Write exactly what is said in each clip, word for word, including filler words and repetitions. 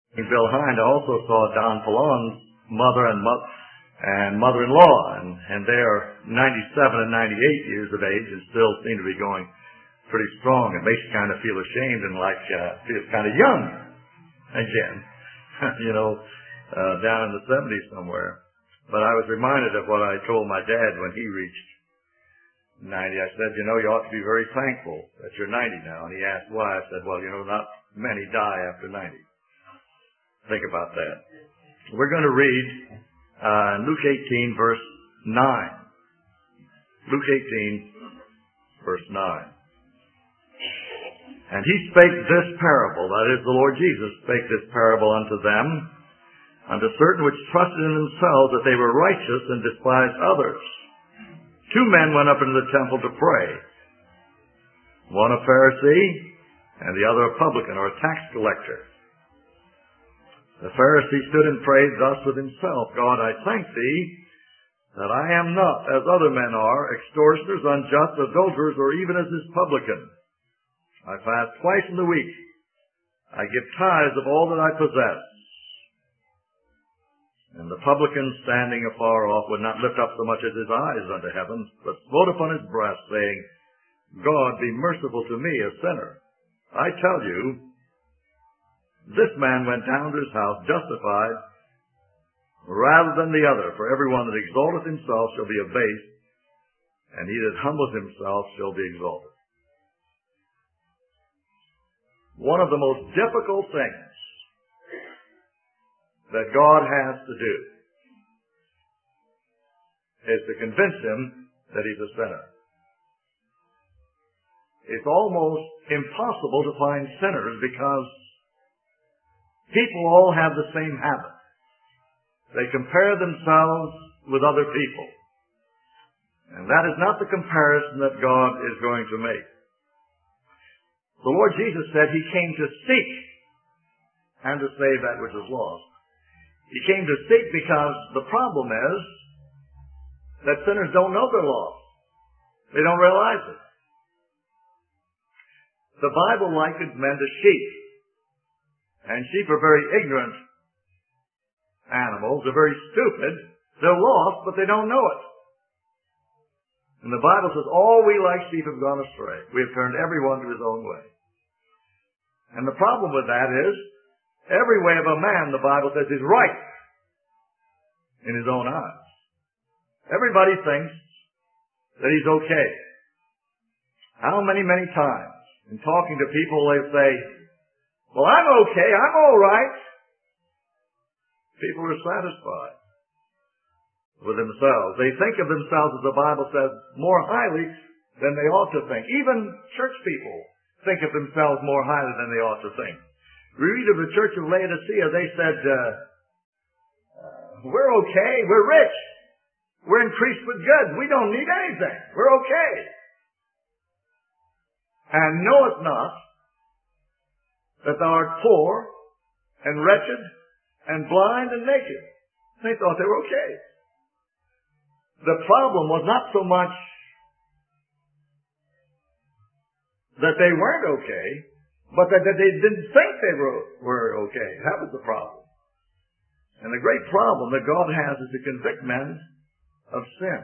Bill Hind also saw Don Fallon's mother and mo- and mother-in-law, and, and they are ninety-seven and ninety-eight years of age and still seem to be going pretty strong. It makes you kind of feel ashamed and like uh, feel kind of young again, you know, uh, down in the seventies somewhere. But I was reminded of what I told my dad when he reached ninety. I said, you know, you ought to be very thankful that you're ninety now. And he asked why. I said, well, you know, not many die after ninety. Think about that. We're going to read uh, Luke eighteen, verse nine. Luke eighteen, verse nine. And he spake this parable, that is, the Lord Jesus spake this parable unto them, unto certain which trusted in themselves that they were righteous and despised others. Two men went up into the temple to pray, one a Pharisee and the other a publican, or a tax collector. The Pharisee stood and prayed thus with himself, God, I thank thee that I am not as other men are, extortioners, unjust, adulterers, or even as this publican. I fast twice in the week. I give tithes of all that I possess. And the publican, standing afar off, would not lift up so much as his eyes unto heaven, but smote upon his breast, saying, God, be merciful to me, a sinner. I tell you, this man went down to his house justified rather than the other. For everyone that exalteth himself shall be abased, and he that humbleth himself shall be exalted. One of the most difficult things that God has to do is to convince him that he's a sinner. It's almost impossible to find sinners because people all have the same habit. They compare themselves with other people. And that is not the comparison that God is going to make. The Lord Jesus said he came to seek and to save that which is lost. He came to seek because the problem is that sinners don't know they're lost. They don't realize it. The Bible likens men to sheep. And sheep are very ignorant animals. They're very stupid. They're lost, but they don't know it. And the Bible says, all we like sheep have gone astray. We have turned everyone to his own way. And the problem with that is, every way of a man, the Bible says, is right in his own eyes. Everybody thinks that he's okay. How many, many times in talking to people they say, well, I'm okay, I'm all right. People are satisfied with themselves. They think of themselves, as the Bible says, more highly than they ought to think. Even church people think of themselves more highly than they ought to think. We read of the church of Laodicea, they said, uh, we're okay, we're rich, we're increased with goods, we don't need anything, we're okay. And knoweth not that thou art poor and wretched and blind and naked. They thought they were okay. The problem was not so much that they weren't okay, but that, that they didn't think they were, were okay. That was the problem. And the great problem that God has is to convict men of sin.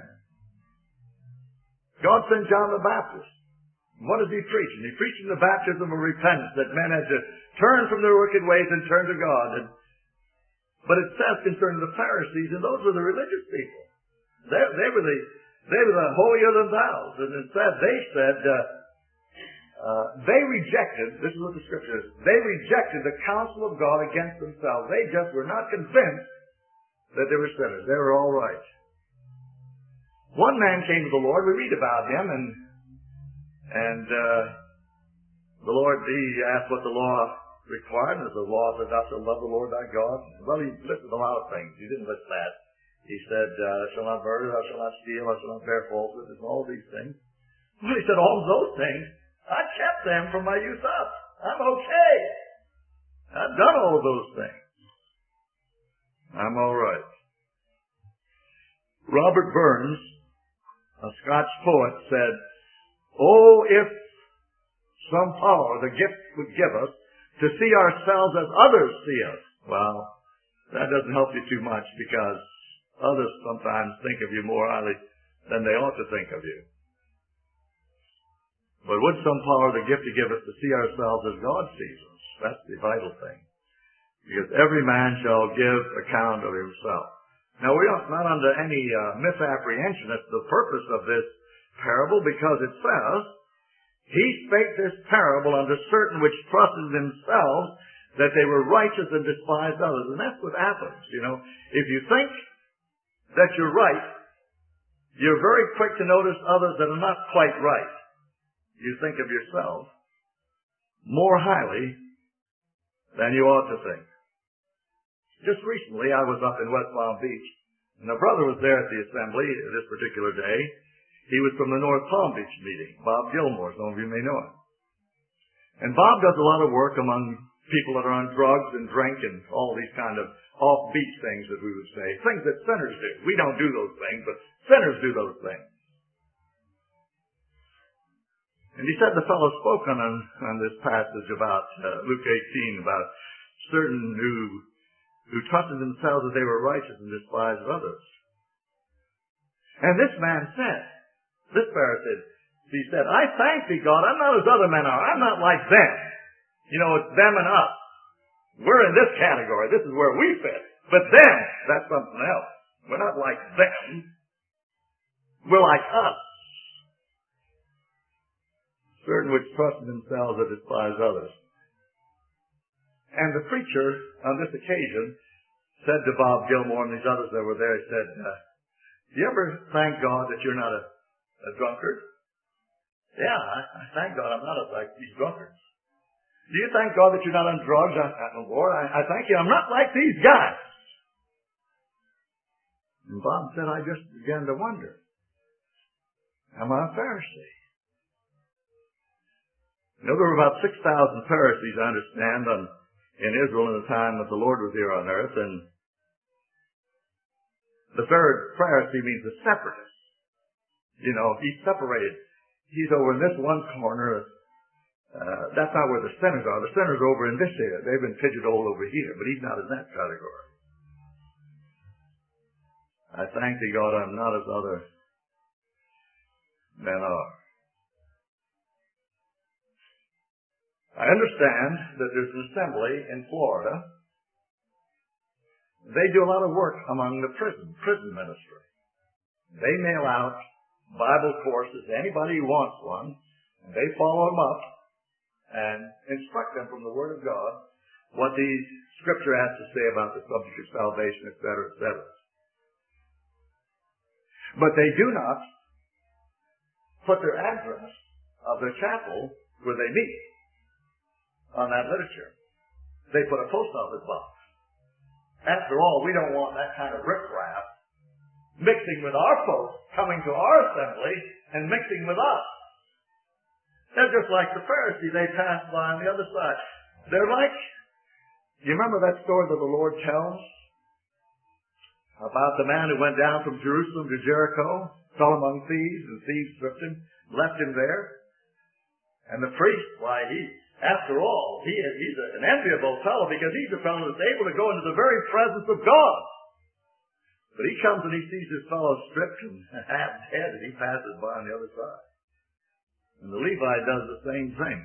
God sent John the Baptist. What is he preaching? He's preaching the baptism of repentance, that men had to turn from their wicked ways and turn to God. And, but it says concerning the Pharisees, and those were the religious people. They, they were the they were the holier than thou. And it said they said uh, uh, they rejected. This is what the scripture is. They rejected the counsel of God against themselves. They just were not convinced that they were sinners. They were all right. One man came to the Lord. We read about him, and and uh, the Lord, he asked what the law required, and the law said, thou shalt love the Lord thy God. Well, he listed a lot of things. He didn't list that. He said, uh, thou shalt not murder, thou shalt not steal, thou shalt not bear false witness, and all these things. Well, he said, all those things, I kept them from my youth up. I'm okay. I've done all of those things. I'm all right. Robert Burns, a Scotch poet, said, oh, if some power the gift would give us to see ourselves as others see us. Well, that doesn't help you too much, because others sometimes think of you more highly than they ought to think of you. But would some power the gift to give us to see ourselves as God sees us? That's the vital thing. Because every man shall give account of himself. Now, we are not under any uh, misapprehension as to the purpose of this parable, because it says, he spake this parable unto certain which trusted themselves that they were righteous and despised others. And that's what happens, you know. If you think that you're right, you're very quick to notice others that are not quite right. You think of yourself more highly than you ought to think. Just recently, I was up in West Palm Beach, and a brother was there at the assembly this particular day. He was from the North Palm Beach meeting, Bob Gilmore. Some of you may know him. And Bob does a lot of work among people that are on drugs and drink and all these kind of off-beat things, that we would say. Things that sinners do. We don't do those things, but sinners do those things. And he said the fellow spoke on, on this passage about uh, Luke eighteen, about certain who, who trusted themselves that they were righteous and despised others. And this man said, this Pharisee, he said, I thank thee, God, I'm not as other men are. I'm not like them. You know, it's them and us. We're in this category. This is where we fit. But them, that's something else. We're not like them. We're like us. Certain which trust in themselves that despise others. And the preacher, on this occasion, said to Bob Gilmore and these others that were there, he said, uh, do you ever thank God that you're not a, a drunkard? Yeah, I, I thank God I'm not like these drunkards. Do you thank God that you're not on drugs? I, I, Lord, I, I thank you I'm not like these guys. And Bob said, I just began to wonder, am I a Pharisee? You know, there were about six thousand Pharisees, I understand, on, in Israel in the time that the Lord was here on earth. And the third Pharisee means a separatist. You know, he's separated. He's over in this one corner. Uh, that's not where the sinners are. The sinners are over in this area. They've been pigeonholed over here, but he's not in that category. I thank thee, God, I'm not as other men are. I understand that there's an assembly in Florida. They do a lot of work among the prison, prison ministry. They mail out Bible courses to anybody who wants one, and they follow them up and instruct them from the Word of God what the Scripture has to say about the subject of salvation, et cetera, et cetera. But they do not put their address of their chapel where they meet on that literature. They put a post office box. After all, we don't want that kind of riffraff mixing with our folks, coming to our assembly and mixing with us. They're just like the Pharisees. They pass by on the other side. They're like, you remember that story that the Lord tells about the man who went down from Jerusalem to Jericho, fell among thieves, and thieves stripped him, left him there. And the priest, why, he, after all, he, he's an enviable fellow, because he's a fellow that's able to go into the very presence of God. But he comes and he sees this fellow stripped and half dead, and he passes by on the other side. And the Levite does the same thing.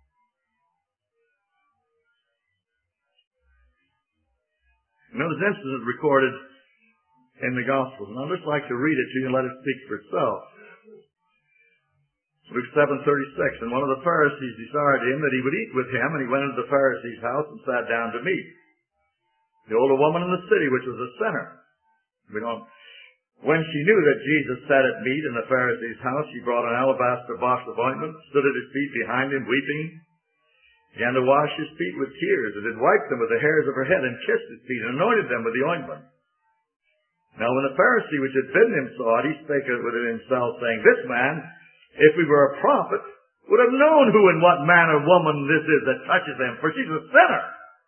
You know, there's instances recorded in the Gospels, and I'd just like to read it to you and let it speak for itself. Luke seven thirty-six, and one of the Pharisees desired him that he would eat with him, and he went into the Pharisee's house and sat down to meat. Behold, a woman in the city, which was a sinner. We don't, when she knew that Jesus sat at meat in the Pharisee's house, she brought an alabaster box of ointment, stood at his feet behind him, weeping, began to wash his feet with tears, and did wipe them with the hairs of her head, and kissed his feet, and anointed them with the ointment. Now when the Pharisee which had bidden him saw it, he spake within himself, saying, This man, if he were a prophet, would have known who and what man or woman this is that touches him, for she's a sinner.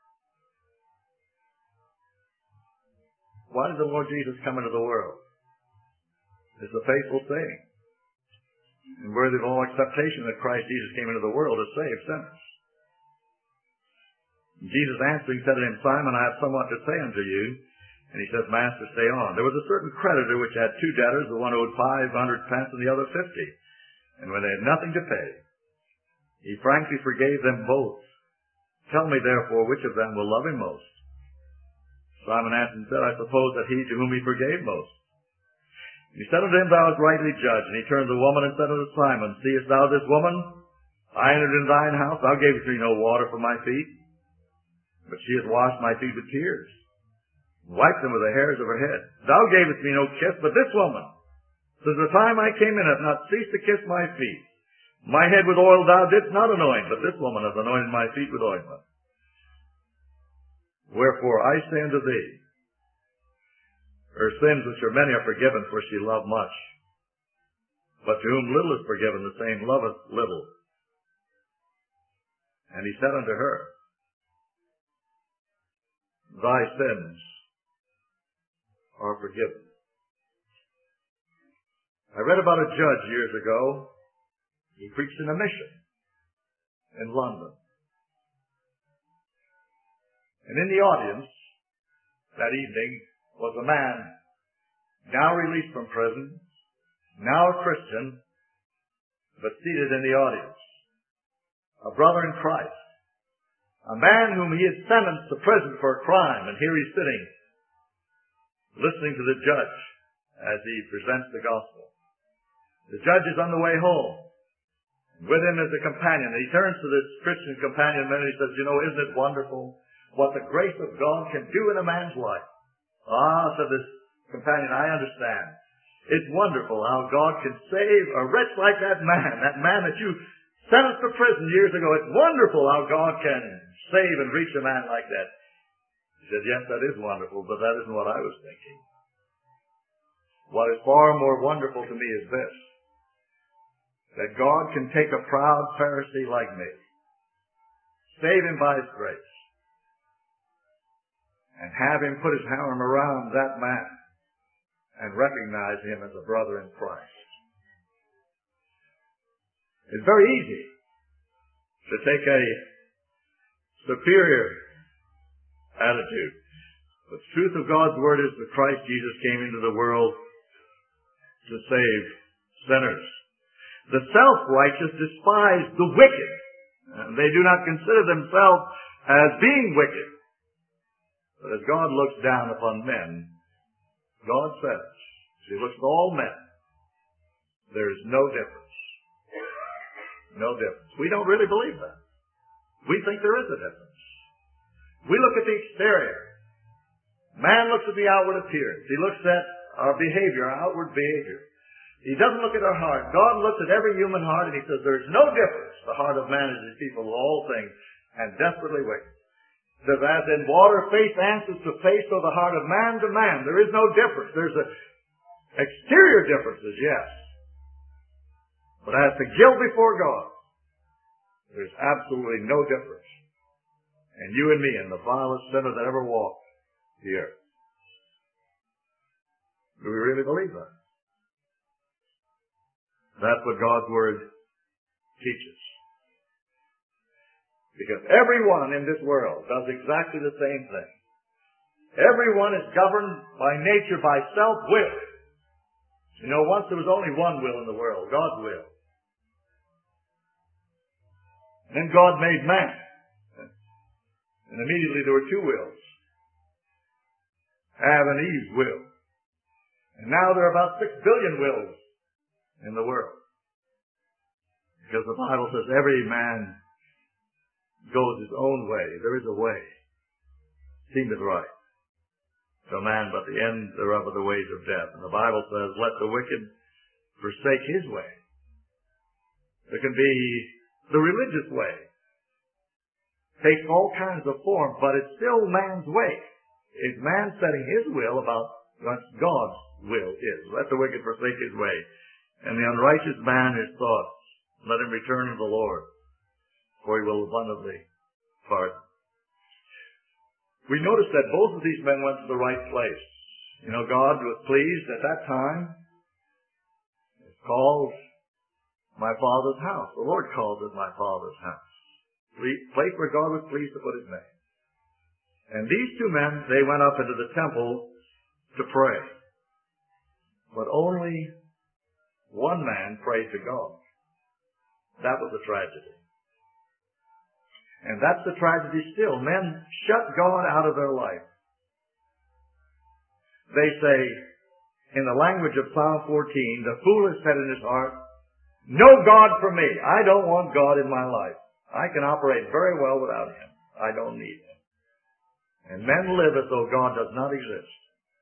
Why did the Lord Jesus come into the world? It's a faithful saying, and worthy of all acceptation, that Christ Jesus came into the world to save sinners. Jesus answering said to him, Simon, I have somewhat to say unto you. And he says, Master, say on. There was a certain creditor which had two debtors, the one owed five hundred pence and the other fifty. And when they had nothing to pay, he frankly forgave them both. Tell me therefore, which of them will love him most? Simon answered and said, I suppose that he to whom he forgave most. And he said unto him, Thou hast rightly judged. And he turned to the woman and said unto Simon, Seest thou this woman? I entered into thine house. Thou gavest me no water for my feet, but she hath washed my feet with tears, wiped them with the hairs of her head. Thou gavest me no kiss, but this woman, since the time I came in, hath not ceased to kiss my feet. My head with oil thou didst not anoint, but this woman hath anointed my feet with ointment. Wherefore I say unto thee, her sins which are many are forgiven, for she loved much. But to whom little is forgiven, the same loveth little. And he said unto her, Thy sins are forgiven. I read about a judge years ago. He preached in a mission in London. And in the audience that evening was a man now released from prison, now a Christian, but seated in the audience. A brother in Christ. A man whom he had sentenced to prison for a crime, and here he's sitting, listening to the judge as he presents the gospel. The judge is on the way home. With him is a companion. And he turns to this Christian companion and he says, You know, isn't it wonderful what the grace of God can do in a man's life? Ah, said this companion, I understand. It's wonderful how God can save a wretch like that man, that man that you sentenced to prison years ago. It's wonderful how God can save and reach a man like that. He said, yes, that is wonderful, but that isn't what I was thinking. What is far more wonderful to me is this, that God can take a proud Pharisee like me, save him by His grace, and have Him put His arm around that man and recognize him as a brother in Christ. It's very easy to take a superior attitude. But the truth of God's Word is that Christ Jesus came into the world to save sinners. The self-righteous despise the wicked. And they do not consider themselves as being wicked. But as God looks down upon men, God says, as He looks at all men, there is no difference. No difference. We don't really believe that. We think there is a difference. We look at the exterior. Man looks at the outward appearance. He looks at our behavior, our outward behavior. He doesn't look at our heart. God looks at every human heart and He says there's no difference. The heart of man is deceitful of all things and desperately wicked. He says, as in water face answers to face, so the heart of man to man. There is no difference. There's a exterior differences, yes. But as to guilt before God, there's absolutely no difference. And you and me and the vilest sinner that ever walked the earth. Do we really believe that? That's what God's Word teaches. Because everyone in this world does exactly the same thing. Everyone is governed by nature by self-will. You know, once there was only one will in the world, God's will. And then God made man. And immediately there were two wills. Adam and Eve's will. And now there are about six billion wills in the world. Because the Bible says every man goes his own way. There is a way. Seemeth right to a man, but the end thereof are the ways of death. And the Bible says, let the wicked forsake his way. There can be the religious way. Takes all kinds of form, but it's still man's way. It's man setting his will about what God's will is. Let the wicked forsake his way. And the unrighteous man his thoughts. Let him return to the Lord, for He will abundantly pardon. We notice that both of these men went to the right place. You know, God was pleased at that time. It's called my Father's house. The Lord called it my Father's house. Place where God was pleased to put His name. And these two men, they went up into the temple to pray. But only one man prayed to God. That was the tragedy. And that's the tragedy still. Men shut God out of their life. They say, in the language of Psalm fourteen, the fool has said in his heart, no God for me. I don't want God in my life. I can operate very well without Him. I don't need Him. And men live as though God does not exist.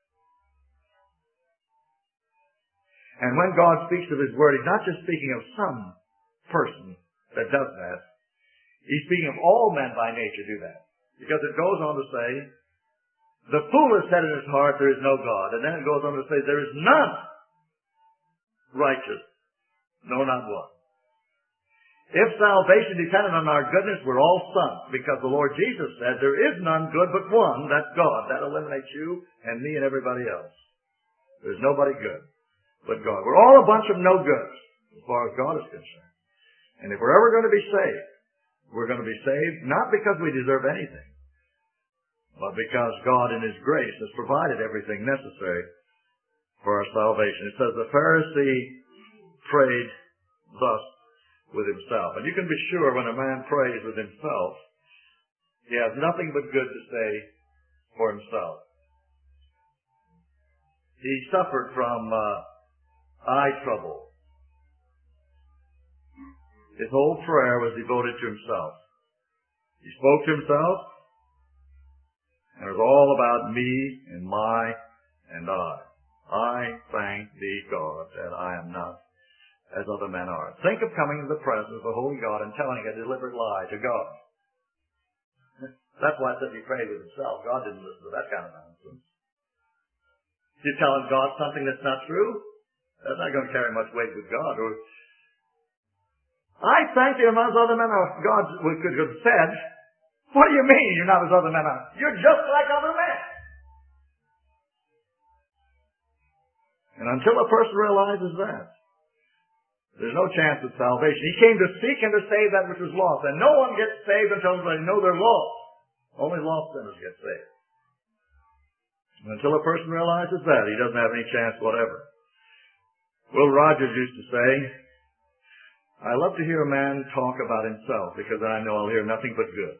And when God speaks of His Word, He's not just speaking of some person that does that. He's speaking of all men by nature do that. Because it goes on to say, the fool has said in his heart, there is no God. And then it goes on to say, there is none righteous. No, not one. If salvation depended on our goodness, we're all sunk. Because the Lord Jesus said, there is none good but one. That's God. That eliminates you and me and everybody else. There's nobody good but God. We're all a bunch of no goods as far as God is concerned. And if we're ever going to be saved, we're going to be saved not because we deserve anything, but because God in His grace has provided everything necessary for our salvation. It says the Pharisee prayed thus with himself. And you can be sure when a man prays with himself, he has nothing but good to say for himself. He suffered from uh, eye trouble. His whole prayer was devoted to himself. He spoke to himself, and it was all about me and my and I. I thank Thee, God, that I am not as other men are. Think of coming to the presence of the Holy God and telling a deliberate lie to God. That's why it says he prayed with himself. God didn't listen to that kind of nonsense. You're telling God something that's not true? That's not going to carry much weight with God. Or, I thank Thee among other men are. God could have said, what do you mean you're not as other men are? You're just like other men. And until a person realizes that, there's no chance of salvation. He came to seek and to save that which was lost. And no one gets saved until they know they're lost. Only lost sinners get saved. And until a person realizes that, he doesn't have any chance whatever. Will Rogers used to say, I love to hear a man talk about himself because then I know I'll hear nothing but good.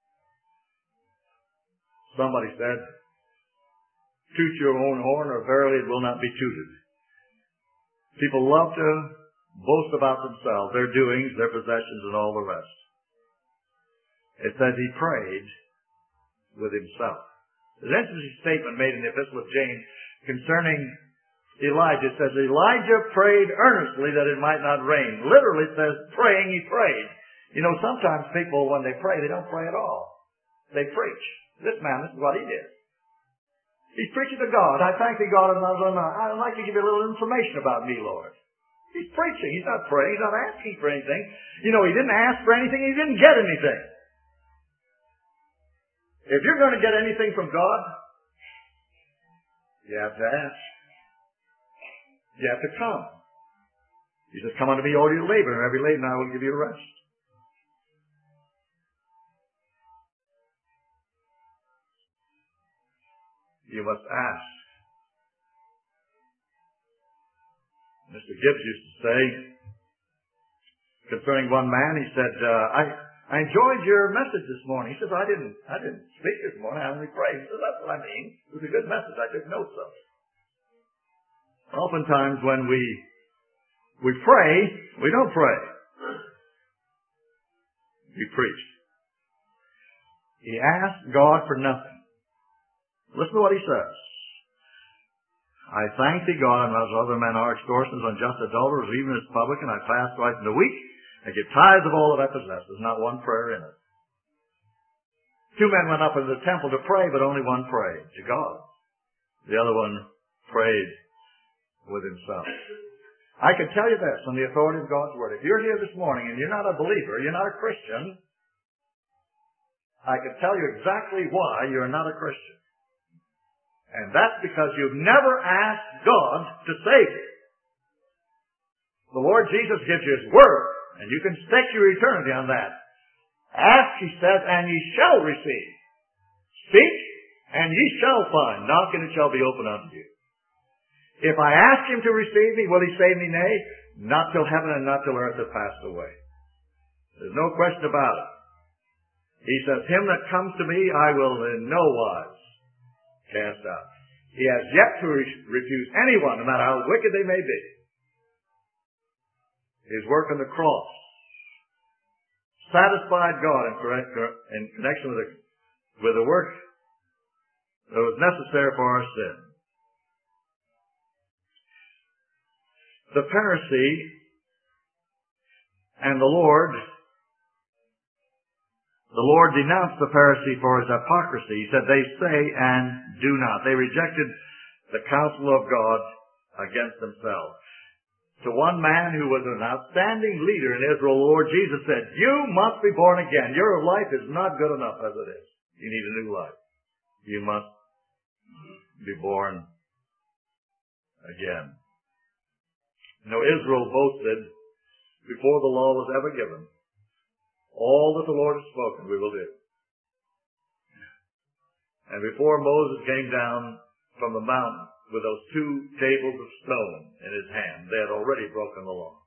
Somebody said, toot your own horn or verily it will not be tooted. People love to boast about themselves, their doings, their possessions, and all the rest. It says he prayed with himself. There's an interesting statement made in the Epistle of James concerning Elijah. It says, Elijah prayed earnestly that it might not rain. Literally it says, praying he prayed. You know, sometimes people, when they pray, they don't pray at all. They preach. This man, this is what he did. He's preaching to God. I thank Thee, God, and I'd like to give you a little information about me, Lord. He's preaching. He's not praying. He's not asking for anything. You know, he didn't ask for anything. He didn't get anything. If you're going to get anything from God, you have to ask. You have to come. He says, come unto me, all you labor, and every labor, and I will give you rest. You must ask. Mister Gibbs used to say, concerning one man, he said, uh, I, I enjoyed your message this morning. He says, I didn't, I didn't speak this morning, I only prayed. He says, that's what I mean. It was a good message. I took notes of it. Oftentimes when we, we pray, we don't pray. We preach. He asked God for nothing. Listen to what he says. I thank Thee, God, and as other men are extortioners, unjust adulterers, even as publican, I fast twice in the week, and give tithes of all that I possess. There's not one prayer in it. Two men went up into the temple to pray, but only one prayed to God. The other one prayed with himself. I can tell you this on the authority of God's Word. If you're here this morning and you're not a believer, you're not a Christian, I can tell you exactly why you're not a Christian. And that's because you've never asked God to save you. The Lord Jesus gives you His Word, and you can stake your eternity on that. Ask, He says, and ye shall receive. Seek, and ye shall find. Knock, and it shall be opened unto you. If I ask him to receive me, will he save me? Nay, not till heaven and not till earth have passed away. There's no question about it. He says, him that comes to me, I will in no wise cast out. He has yet to re- refuse anyone, no matter how wicked they may be. His work on the cross satisfied God in, correct, in connection with the, with the work that was necessary for our sin. The Pharisee and the Lord, the Lord denounced the Pharisee for his hypocrisy. He said, they say and do not. They rejected the counsel of God against themselves. To one man who was an outstanding leader in Israel, the Lord Jesus said, you must be born again. Your life is not good enough as it is. You need a new life. You must be born again. You know, Israel boasted before the law was ever given, all that the Lord has spoken we will do. And before Moses came down from the mountain with those two tables of stone in his hand, they had already broken the law.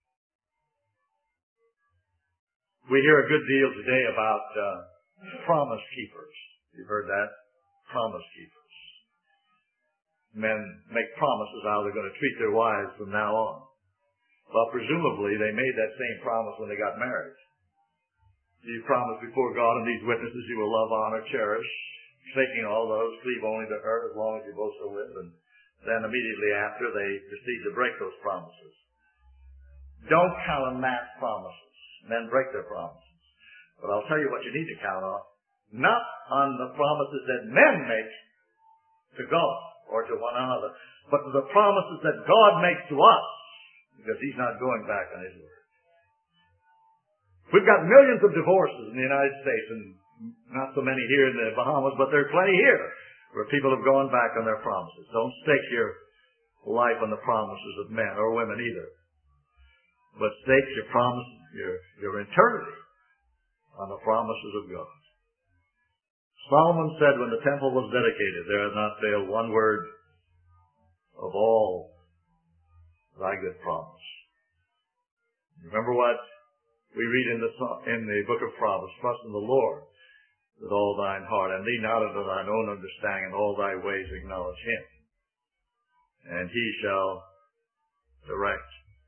We hear a good deal today about uh, promise keepers. You've heard that? Promise keepers. Men make promises how they're going to treat their wives from now on. Well, presumably they made that same promise when they got married. You promise before God and these witnesses you will love, honor, cherish, forsaking all those, cleave only to her as long as you both shall live. And then immediately after they proceed to break those promises. Don't count on man's promises. Men break their promises. But I'll tell you what you need to count on. Not on the promises that men make to God or to one another, but to the promises that God makes to us, because he's not going back on his word. We've got millions of divorces in the United States, and not so many here in the Bahamas, but there are plenty here where people have gone back on their promises. Don't stake your life on the promises of men or women either, but stake your promise, your, your eternity on the promises of God. Solomon said when the temple was dedicated, there had not failed one word of all thy good promise. Remember what we read in the, in the book of Proverbs, trust in the Lord with all thine heart, and lean not unto thine own understanding, in all thy ways acknowledge him, and he shall direct.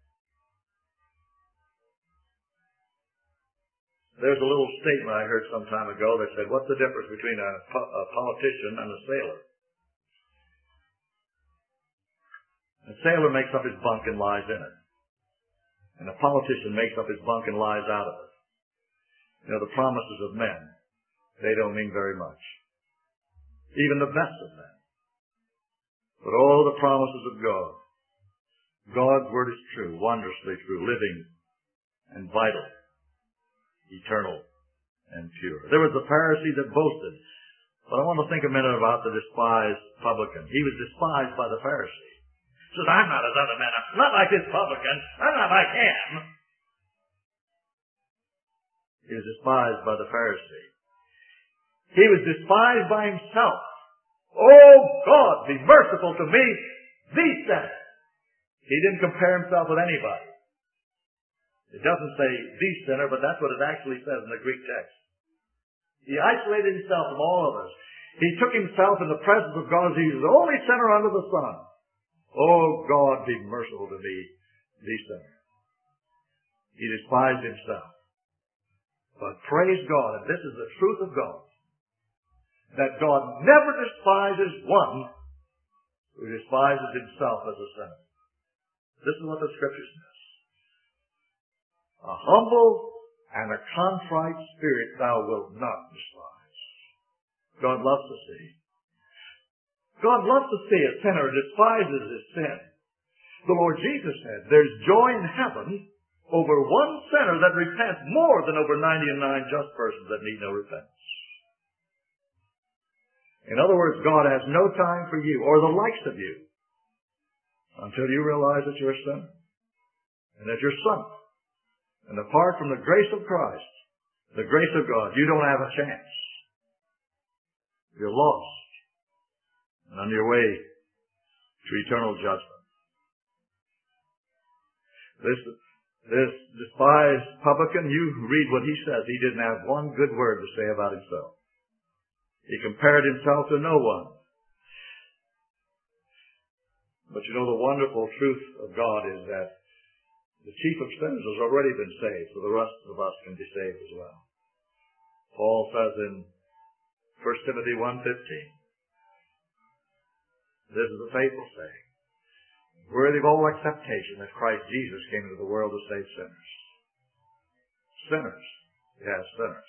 There's a little statement I heard some time ago that said, what's the difference between a, po- a politician and a sailor? A sailor makes up his bunk and lies in it. And a politician makes up his bunk and lies out of it. You know, the promises of men, they don't mean very much. Even the best of men. But all the promises of God, God's word is true, wondrously true, living and vital, eternal and pure. There was a Pharisee that boasted, but I want to think a minute about the despised publican. He was despised by the Pharisee. He says, I'm not as other men. I'm not like this publican. I'm not like him. He was despised by the Pharisee. He was despised by himself. Oh God, be merciful to me, the sinner. He didn't compare himself with anybody. It doesn't say the sinner, but that's what it actually says in the Greek text. He isolated himself from all of us. He took himself in the presence of God as he was the only sinner under the sun. Oh God, be merciful to me, the sinner. He despised himself. But praise God, and this is the truth of God, that God never despises one who despises himself as a sinner. This is what the Scripture says. A humble and a contrite spirit thou wilt not despise. God loves to see. God loves to see a sinner who despises his sin. The Lord Jesus said, there's joy in heaven over one sinner that repents more than over ninety and nine just persons that need no repentance. In other words, God has no time for you or the likes of you until you realize that you're a sinner and that you're sunk. And apart from the grace of Christ, the grace of God, you don't have a chance. You're lost and on your way to eternal judgment. This, this despised publican, you read what he says. He didn't have one good word to say about himself. He compared himself to no one. But you know, the wonderful truth of God is that the chief of sinners has already been saved, so the rest of us can be saved as well. Paul says in First Timothy one fifteen, this is a faithful saying, worthy of all acceptation, that Christ Jesus came into the world to save sinners. Sinners. Yes, sinners.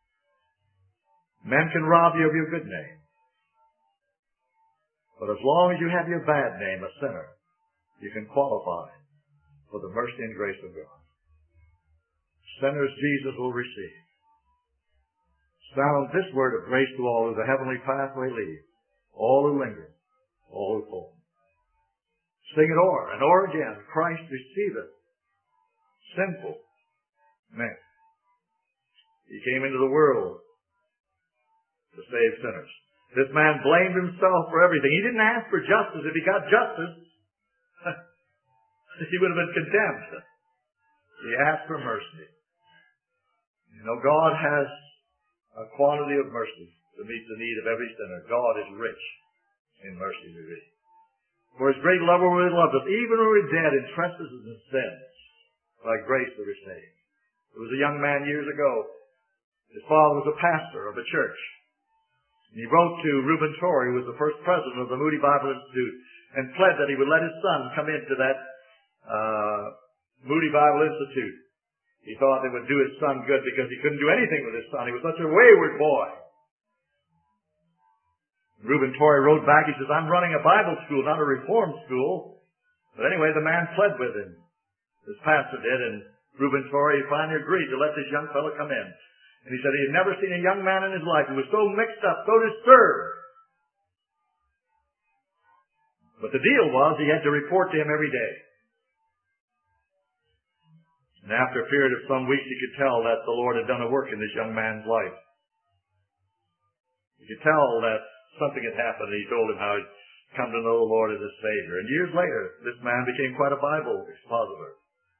Men can rob you of your good name. But as long as you have your bad name, a sinner, you can qualify for the mercy and grace of God. Sinners Jesus will receive. Sound this word of grace to all who the heavenly pathway lead, all who linger, all who fall. Sing it o'er and o'er again. Christ receiveth sinful men. He came into the world to save sinners. This man blamed himself for everything. He didn't ask for justice. If he got justice, he would have been condemned. He asked for mercy. You know, God has a quantity of mercy to meet the need of every sinner. God is rich in mercy, we read. For his great love wherewith he loved us, even when we were dead in trespasses and sins, by grace we were saved. There was a young man years ago. His father was a pastor of a church. And he wrote to Reuben Torrey, who was the first president of the Moody Bible Institute, and pled that he would let his son come into that uh, Moody Bible Institute. He thought it would do his son good because he couldn't do anything with his son. He was such a wayward boy. Reuben Torrey wrote back, he says, I'm running a Bible school, not a reform school. But anyway, the man pled with him. His pastor did, and Reuben Torrey finally agreed to let this young fellow come in. And he said he had never seen a young man in his life who was so mixed up, so disturbed. But the deal was he had to report to him every day. And after a period of some weeks, he could tell that the Lord had done a work in this young man's life. He could tell that something had happened, and he told him how he'd come to know the Lord as his Savior. And years later, this man became quite a Bible expositor.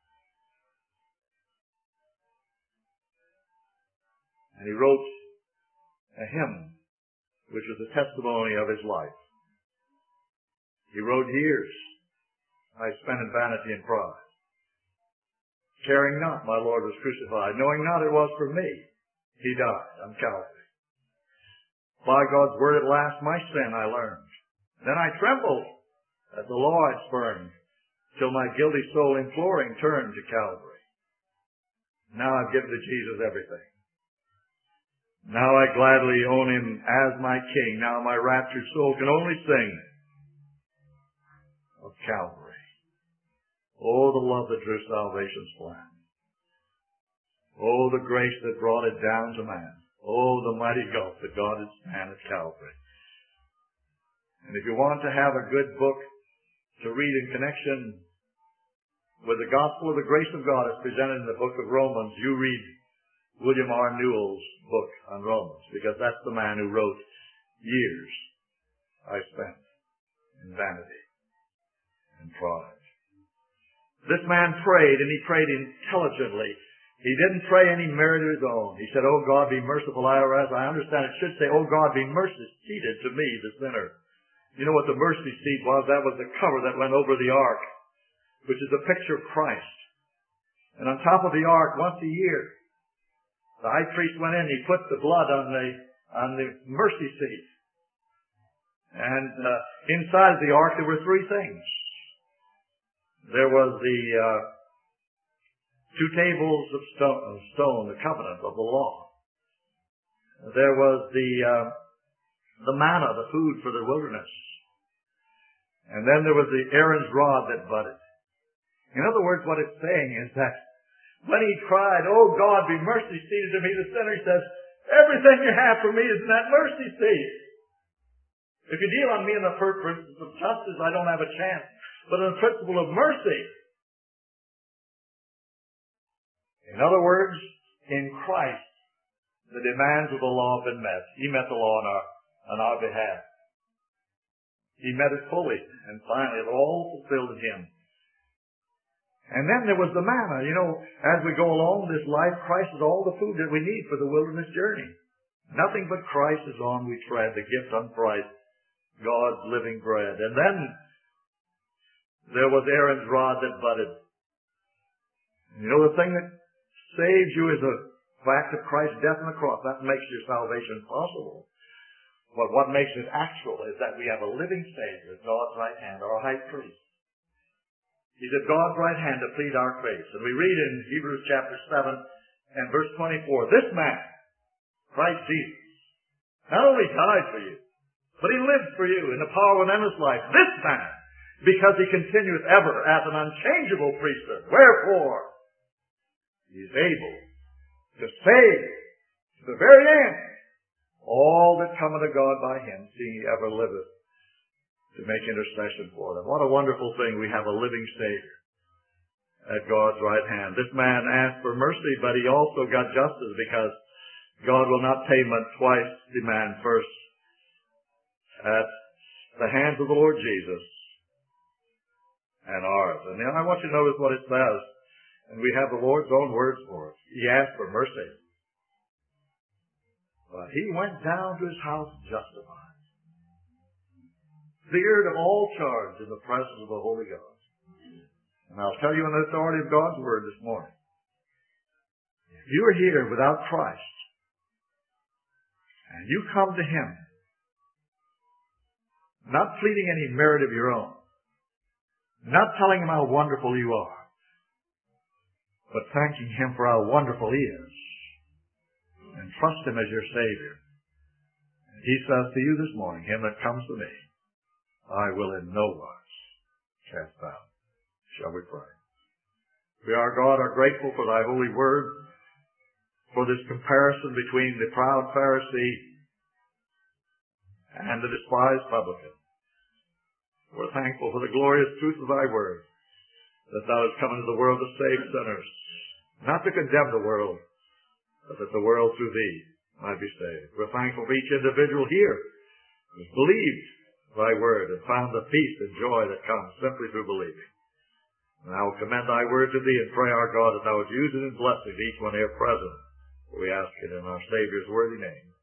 And he wrote a hymn, which was a testimony of his life. He wrote, years I spent in vanity and pride, caring not my Lord was crucified, knowing not it was for me he died on Calvary. By God's word at last my sin I learned. Then I trembled at the law I'd spurned, till my guilty soul imploring turned to Calvary. Now I've given to Jesus everything. Now I gladly own him as my King. Now my raptured soul can only sing of Calvary. Oh, the love that drew salvation's plan. Oh, the grace that brought it down to man. Oh, the mighty gulf that God had span at Calvary. And if you want to have a good book to read in connection with the gospel of the grace of God as presented in the book of Romans, you read William R. Newell's book on Romans, because that's the man who wrote, years I spent in vanity and pride. This man prayed, and he prayed intelligently. He didn't pray any merit of his own. He said, oh God, be merciful, I, or as I understand it, should say, oh God, be mercy seated to me, the sinner. You know what the mercy seat was? That was the cover that went over the ark, which is a picture of Christ. And on top of the ark, once a year, the high priest went in, he put the blood on the, on the mercy seat. And uh, inside of the ark there were three things. There was the uh, two tables of stone, of stone, the covenant of the law. There was the uh, the manna, the food for the wilderness. And then there was the Aaron's rod that budded. In other words, what it's saying is that when he cried, oh God, be mercy seated to me, the sinner, he says, everything you have for me is in that mercy seat. If you deal on me in the principle of justice, I don't have a chance. But in the principle of mercy, in other words, in Christ, the demands of the law have been met. He met the law on our, on our behalf. He met it fully, and finally it all fulfilled in Him. And then there was the manna. You know, as we go along this life, Christ is all the food that we need for the wilderness journey. Nothing but Christ is on we tread, the gift unpriced, God's living bread. And then there was Aaron's rod that budded. And you know, the thing that saves you is the fact of Christ's death on the cross. That makes your salvation possible. But what makes it actual is that we have a living Savior at God's right hand, our high priest. He's at God's right hand to plead our case. And we read in Hebrews chapter seven and verse twenty-four, this man, Christ Jesus, not only died for you, but He lived for you in the power of an endless life. This man, because He continueth ever as an unchangeable priesthood. Wherefore, He is able to save to the very end all that come unto God by Him, seeing He ever liveth to make intercession for them. What a wonderful thing. We have a living Savior at God's right hand. This man asked for mercy, but he also got justice, because God will not payment twice demand, first at the hands of the Lord Jesus and ours. And then I want you to notice what it says. And we have the Lord's own words for us. He asked for mercy, but He went down to His house justified, cleared of all charge in the presence of the Holy Ghost. And I'll tell you in the authority of God's Word this morning, if you are here without Christ, and you come to Him, not pleading any merit of your own, not telling Him how wonderful you are, but thanking Him for how wonderful He is, and trust Him as your Savior. And He says to you this morning, him that comes to me, I will in no wise cast out. Shall we pray? We, our God, are grateful for Thy holy word, for this comparison between the proud Pharisee and the despised publican. We're thankful for the glorious truth of Thy word, that Thou hast come into the world to save sinners, not to condemn the world, but that the world through Thee might be saved. We're thankful for each individual here who's believed Thy word and found the peace and joy that comes simply through believing. And I will commend Thy word to Thee and pray, our God, that Thou would use it in blessing to each one here present. For we ask it in our Savior's worthy name.